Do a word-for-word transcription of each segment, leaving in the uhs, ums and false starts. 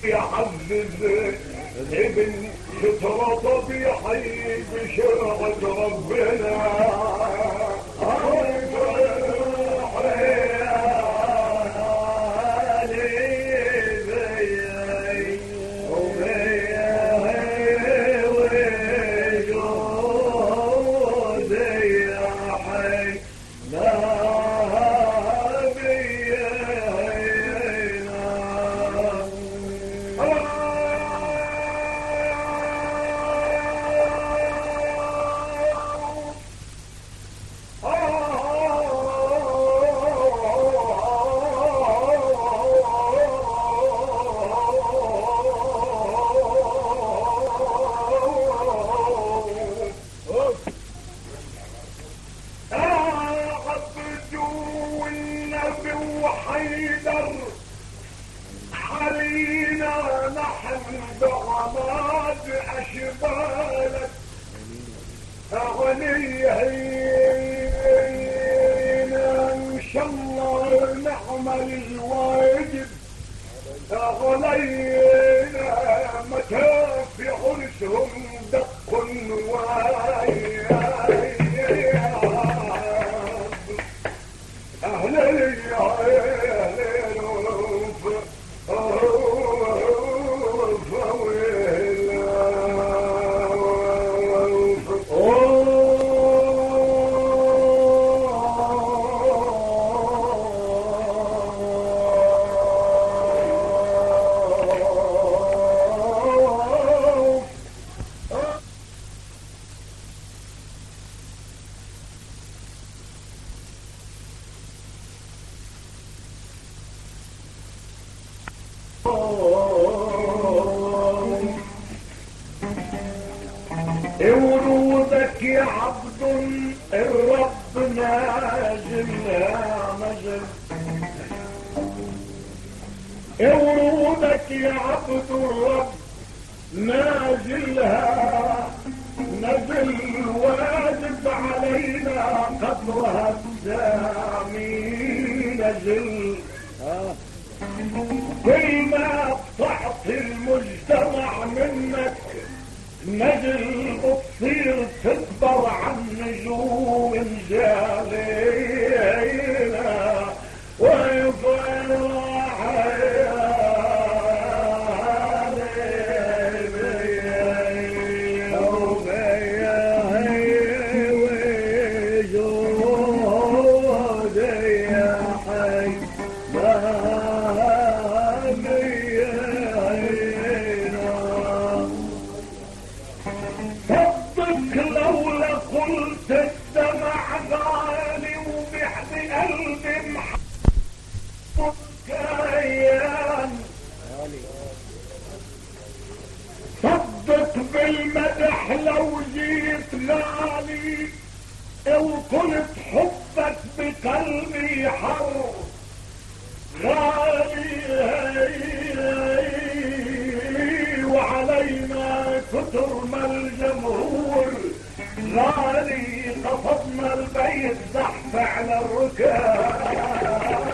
يعزز ابن سترة طبيعي بشرعة ربنا ورودك يا عبد الرب نازل نازل ورودك يا عبد الرب نازلها نزل واجب علينا قدرها السامي نزل كل ما تعطي المجتمع منك نجل بتصير تكبر عن نجوم جالينا ويفرح بالمدح لو جيت غالي وقلت حبك بقلبي حر غالي وعلينا كتر ما الجمهور غالي قصدنا البيت زحف على الركاب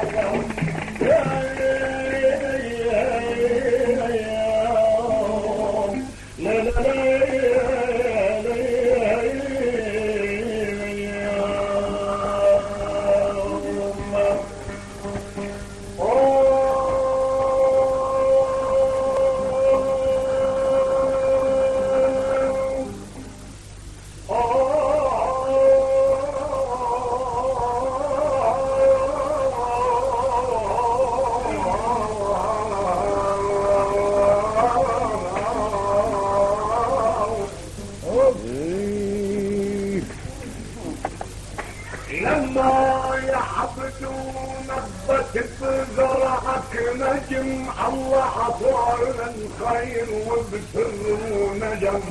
نجم الله عطانا الخير وبسر ونجم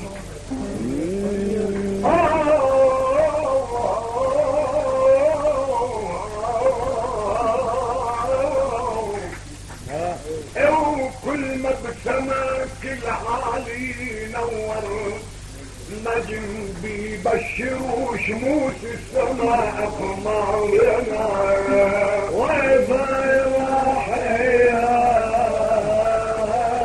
وكل ما بسماك العالي نور نجم بيبشر شموس السماء اقمارنا وفايرة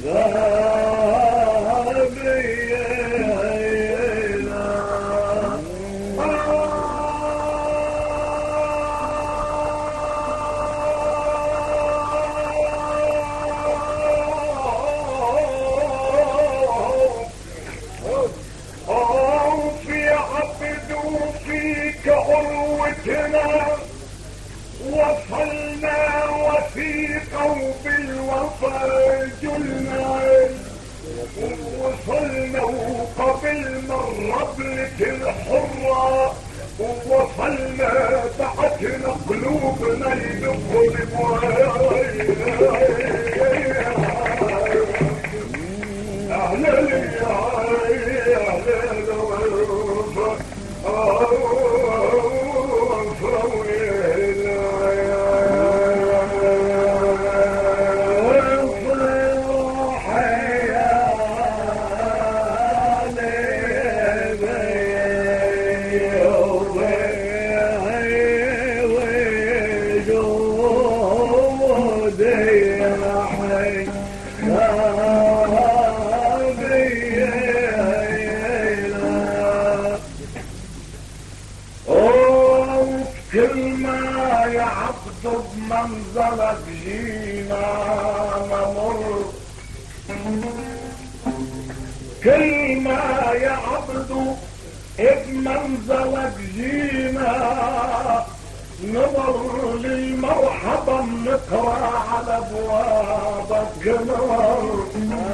وصلنا وثيقا بالوفا جلنا، وصلنا وقبلنا الربلة الحرة، ووصلنا بعتنا قلوبنا يدخل أهلا بمنظرك جينا نمر، كل ما يعبدوا بمنظرك جينا نمر، للمرحبا نقرا على ابوابك نمر.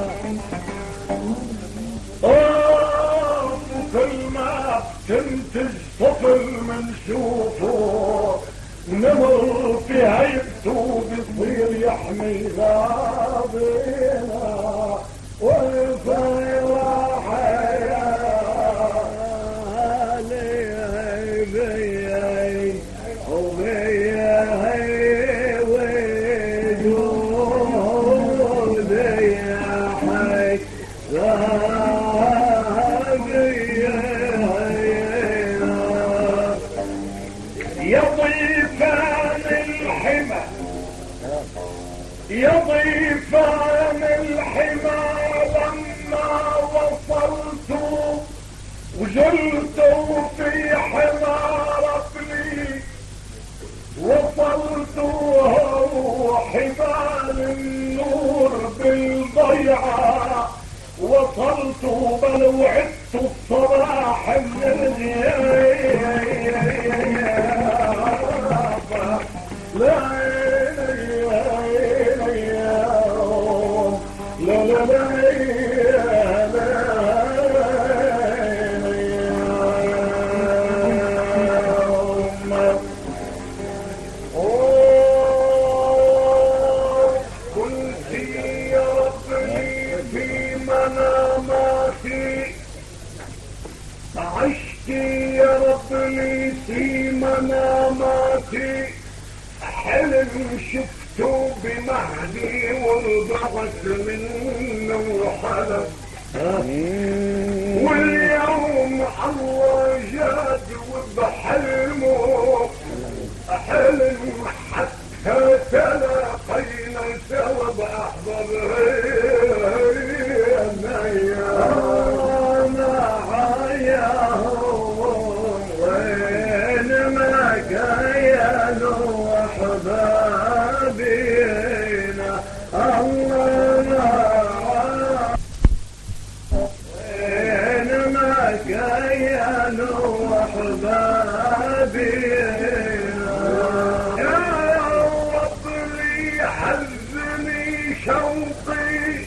كل ما تنتج طفل منشوفه نمر في هيبته بيصير يحمي غابنا ويصير حياة لي وبيا وجود يا حي يا ضيفان الحمى لما وصلت وجلت في حمى ربلي، وصلت حمال النور بالضيعة، وصلت بل وعدت الصباح من لا في مناماتي حلم شفته بمهدي وانضغط منه حلم، واليوم الله جاد وبحلمه حلم حتى تلاقينا سوا بأحضر حبابينا الله وين ما كانوا حبابينا يا رب لي حزني شوقي،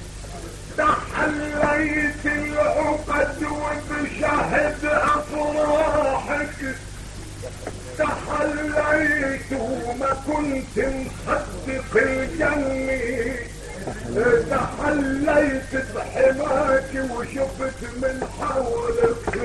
تحليت العقد وبشهد افراحك، تحليت وما كنت مصدق الجنة، تحليت بحماك وشفت من حولك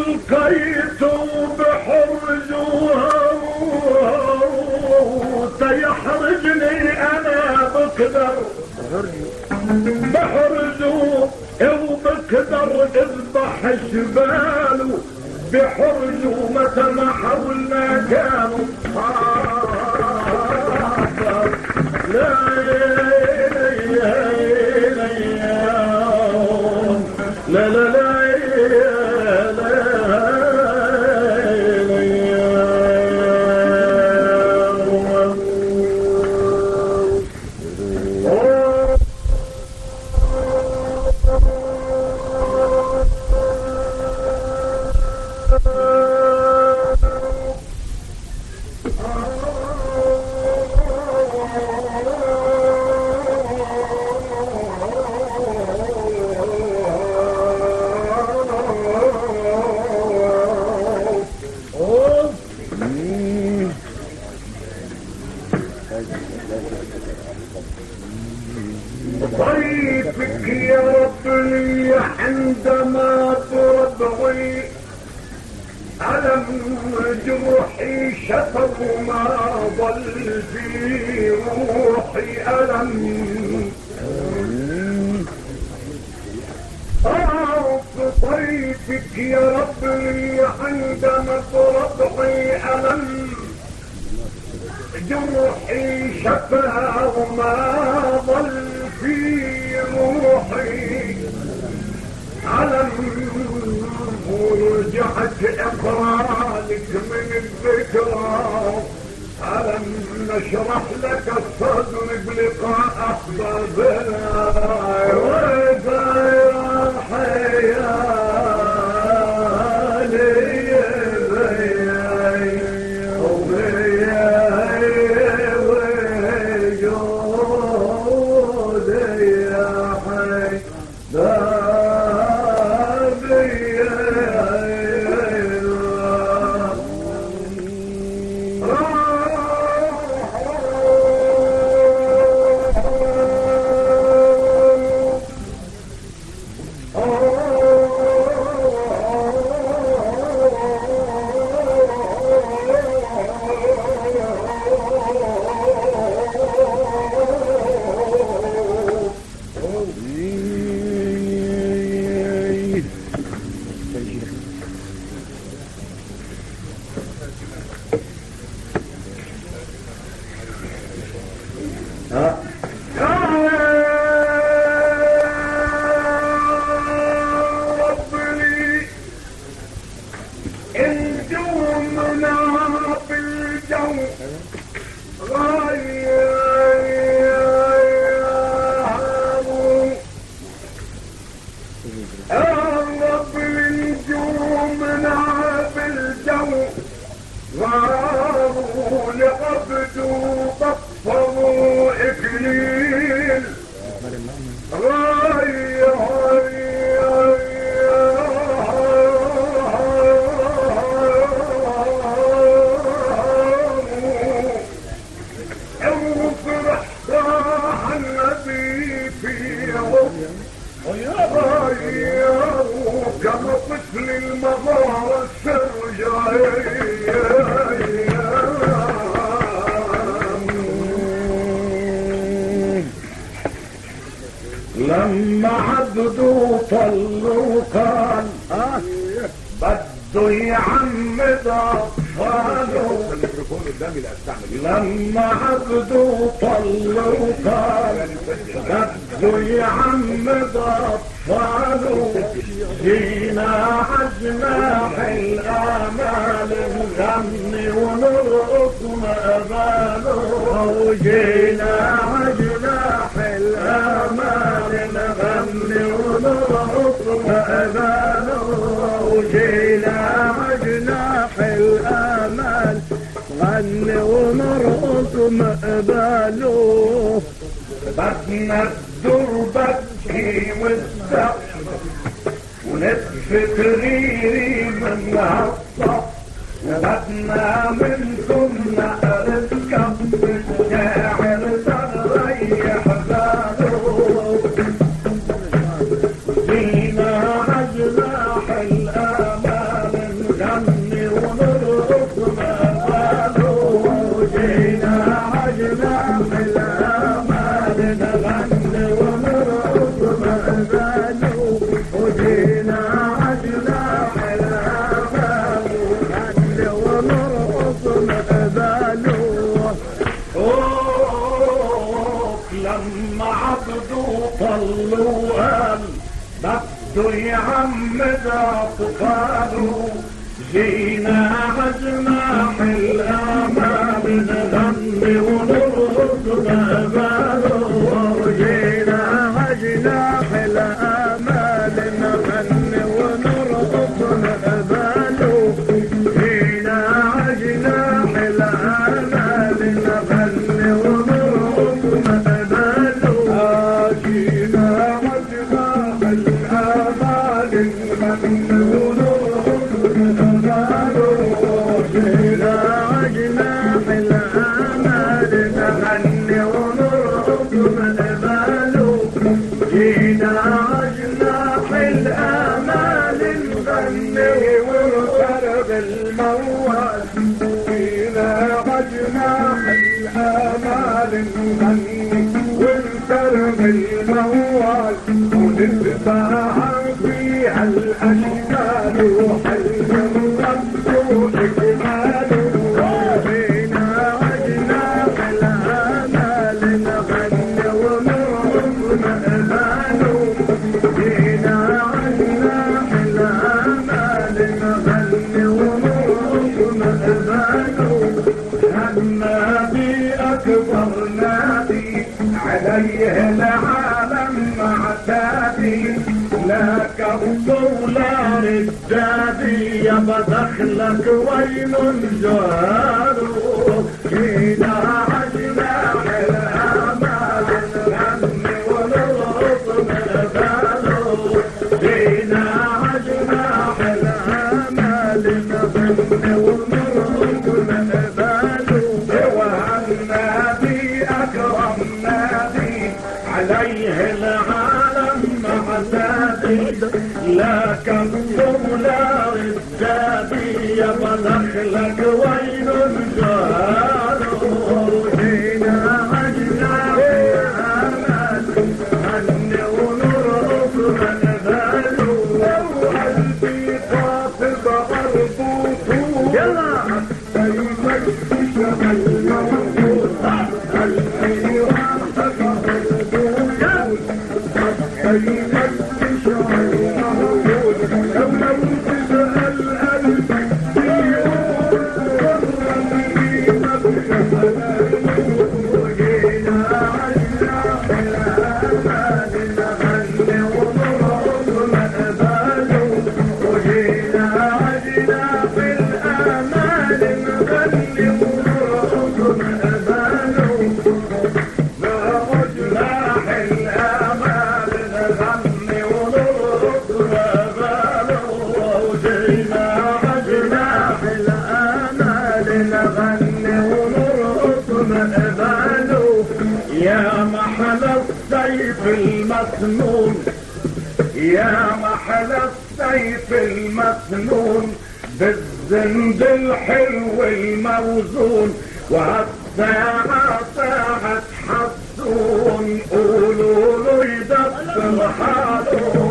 القيت بحرزها تيحرجني انا بقدر بحرزه وبقدر اذبح جباله بحرزه متى ما حولنا كانوا لا لا لا لا ضيفك يا ربي عندما تربعي ألم جروحي شفر ما ضل في روحي ألم أعرف ضيفك يا ربي عندما تربعي ألم جروحي شفا وما ضل في روحي علم ورجعت اقرالك من الذكرى علم نشرح لك الصدر بلقاء احبابنا وغير حياتي لما عبدوا طلوا قال بده يعمد اطفاله لما عبدوا طلوا قال بده يعمد اطفاله جينا عجناح الامال نغني ونرقص مقباله جينا عجناح الامال نغني ونرقص مقباله وجينا عجناح الامال غني ونرقص مقباله بدنا الدور بكي والسقف ونتفت غيري من هالصف وبدنا منكم نقر الكف الشاعر تريح باله جينا عجناح الامال نغني ونرقص مأذانه وجينا عجنا حلامه نغني ونرقص مأذانه. لما عبدوا طلوا قال بده يعمد اطفاله جينا عجناح الامال نغني ونرقص مأذانه جينا عجناح الامال نغني ونرقص مأذانه جينا عجناح الامال نغني ونرقص مأذانه جينا عجناح الامال نغني ونرقص جينا عجناح الامال نغني ونرقص مأذانه جينا عجناح الامال نغني ونرقص الموال جينا عجناح الامال نغني ونسرب الموال ونتبع فيها الاشكال وحلم الرب اجماله جينا عجناح الامال نغني ونرقص مأذانه جينا عجناح الامال نغني ونرقص مأذانه النبي اكبر نادي عليه العالم معتادي لا كف ولا رجادي يابا دخلك وين الجهال جينا عجناح الامال نغني ونرقص مأذانه جينا عجناح الامال نغني ونرقص مأذانه والنبي اكرم نادي عليه العالم معتادي لا كف ولا رجادي يابا دخلك وين الجهال جينا عجناح الامال نغني ونرقص مأذانه وقلبي خاطب غربوته يلا دايما تشغل موجود قلبي راحتك غربوته دايما تشغل موجود لو لو تسأل قلبي بيقول ورني مبشر جينا عجناح الامال نغني ونرقص مأذانه وجينا عجناح الامال نغني ونرقص مأذانه عجناح الامال نغني ونرقص مأذانه وجينا عجناح الامال نغني ونرقص مأذانه يا محلى السيف المسنون يا محلى السيف المسنون بالزند الحلو الموزون وهالساعة ساعة حسون قولوا له يدبر حاله